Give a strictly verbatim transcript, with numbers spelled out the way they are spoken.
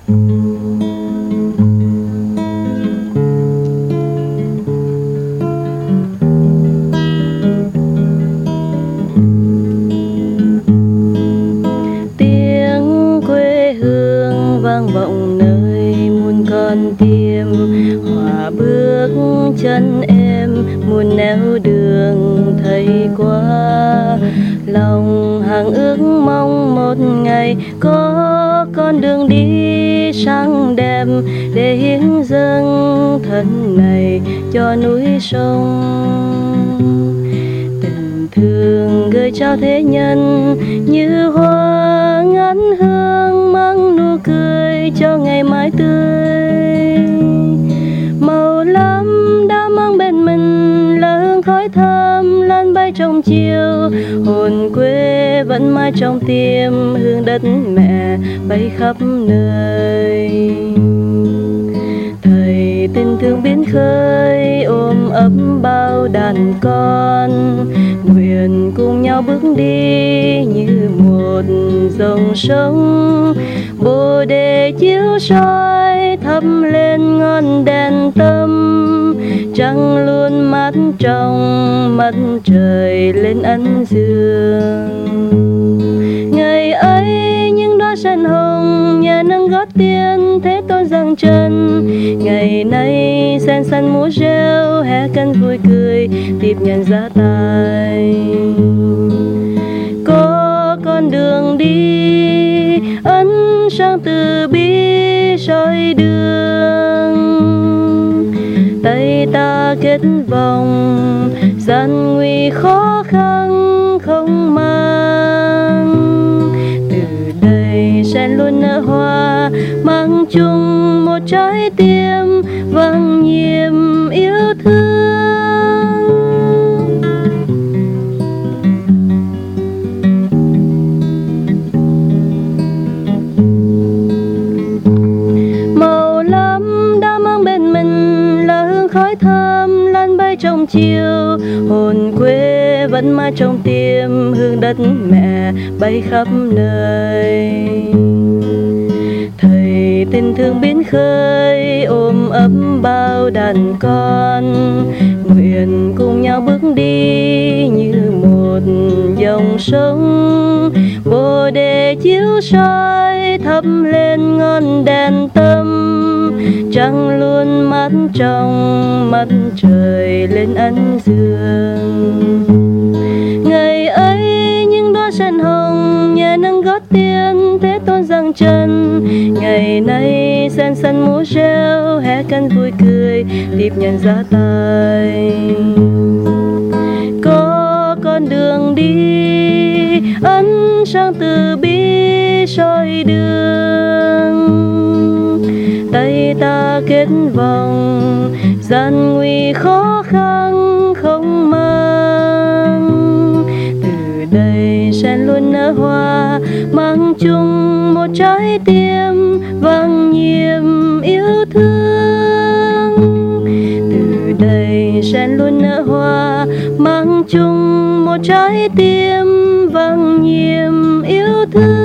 Tiếng quê hương vang vọng nơi muôn con tim, hòa bước chân em muôn nẻo đường thấy qua. Lòng hàng ước mong một ngày có con đường đi sang đẹp, để hiến dâng thân này cho núi sông. Tình thương gửi trao thế nhân như hoa ngát hương, mang nụ cười cho ngày mai tươi. Màu lam đã mang bên mình là hương khói thơm lan bay trong chiều, hồn quê vẫn mãi trong tim, hương đất mẹ bay khắp nơi. Thầy tình thương biến khơi ôm ấp bao đàn con, nguyện cùng nhau bước đi như một dòng sông. Bồ đề chiếu soi thắp lên ngọn đèn tâm, trăng luôn mát trong mắt trời lên ân dương. Ngày ấy những đóa sen hồng nhẹ nâng gót tiên thế tôn dâng chân, ngày nay sen xanh múa reo hé cánh vui cười tiếp nhận giá tài. Có con đường đi ấn sang từ bi soi đường, tay ta kết vòng gian nguy khó khăn không mang. Từ đây sen luôn nở hoa mang chung một trái tim vang nhiệm yêu thương. Màu lam đã mang bên mình là hương khói thơm lan bay trong chiều, hồn quê vẫn mãi trong tim, hương đất mẹ bay khắp nơi. Thầy tình thương biến khơi ôm ấp bao đàn con, nguyện cùng nhau bước đi như một dòng sông. Bồ đề chiếu soi thắp lên ngọn đèn tâm, trăng luôn mát trong mắt trời lên ân dương. Ngày ấy những đóa sen hồng nhẹ nâng gót tiên thế tôn dâng chân, ngày nay sen xanh múa reo hé cánh vui cười tiếp nhận giá tài. Có con đường đi ấn sang từ bi soi đường, tay ta kết vòng gian nguy khó khăn không mang. Từ đây sen luôn nở hoa mang chung một trái tim vang nhiệm yêu thương. Từ đây sen luôn nở hoa mang chung một trái tim vang nhiệm yêu thương.